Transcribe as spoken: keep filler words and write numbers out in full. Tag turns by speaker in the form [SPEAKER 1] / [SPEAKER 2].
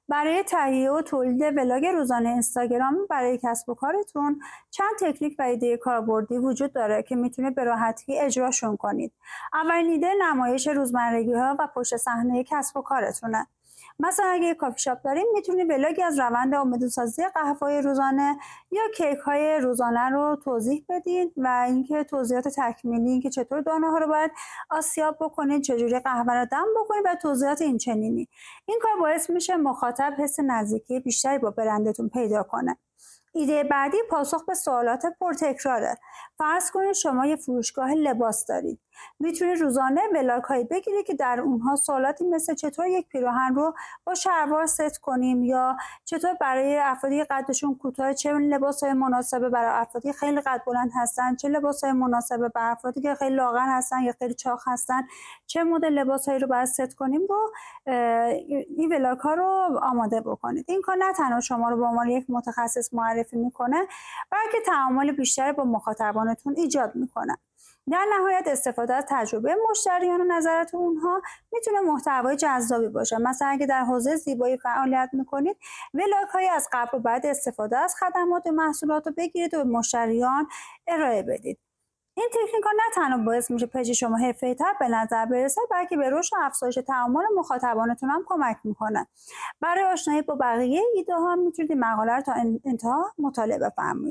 [SPEAKER 1] برای تهیه و تولید ولاگ روزانه اینستاگرام برای کسب و کارتون چند تکنیک و ایده کاربردی وجود داره که میتونه به راحتی اجراشون کنید. اولین ایده نمایش روزمرگی ها و پشت صحنه کسب و کارتونه. مثلا اگه کافی شاپ داریم میتونید ولاگی از روند آماده‌سازی قهوه‌های روزانه یا کیک های روزانه رو توضیح بدید و اینکه توضیحات تکمیلی، اینکه چطور دانه ها رو باید آسیاب بکنید، چجوری قهوه رو دم بکنید و توضیحات اینچنینی. این کار باعث میشه مخاطب حس نزدیکی بیشتری با برندتون پیدا کنه. ایده بعدی پاسخ به سوالات پرتکراره. فرض کنید شما یه فروشگاه لباس دارید. میتونید روزانه ولاگ هایی بگیرید که در اونها سوالاتی مثل چطور یک پیراهن رو با شلوار ست کنیم، یا چطور برای افرادی قدشون کوتاه چه لباسای مناسبه برای افرادی خیلی قد بلند هستن، چه لباسای مناسبه برای افرادی که خیلی لاغر هستن یا خیلی چاق هستن، چه مدل لباسایی رو باید ست کنیم رو این ولاگ ها رو آماده بکنید. این کار نه تنها شما رو به عنوان یک متخصص معرفی میکنه، بلکه تعامل بیشتری با مخاطبانتون ایجاد میکنه. در نهایت استفاده از تجربه مشتریان و نظرات اونها میتونه محتوای جذابی باشه. مثلا اگه در حوزه زیبایی فعالیت میکنید، ولاگ های از قبل و بعد استفاده از خدمات و محصولات رو بگیرید و به مشتریان ارائه بدید. این تکنیک ها نه تنها باعث میشه پیج شما حرفه‌ای‌تر به نظر برسه، بلکه به رشد و افزایش تعامل مخاطبانتون هم کمک میکنه. برای آشنایی با بقیه ایده ها میتونید مقاله رو تا انتها مطالعه بفرمایید.